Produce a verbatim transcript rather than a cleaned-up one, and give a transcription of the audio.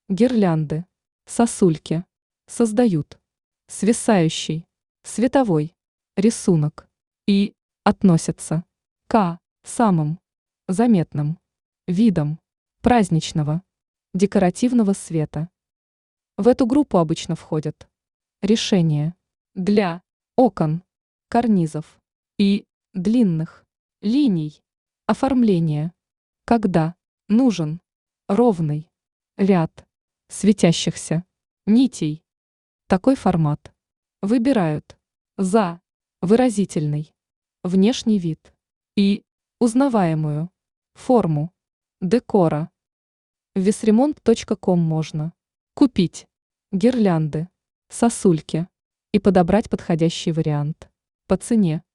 гирлянды, сосульки, создают, свисающий, световой, рисунок и относятся к самым заметным видам праздничного, декоративного света. В эту группу обычно входят решения для окон, карнизов и длинных линий, оформление, когда нужен ровный ряд светящихся нитей. Такой формат выбирают за выразительный внешний вид и узнаваемую форму декора. В весремонт точка ком можно купить гирлянды, сосульки и подобрать подходящий вариант по цене.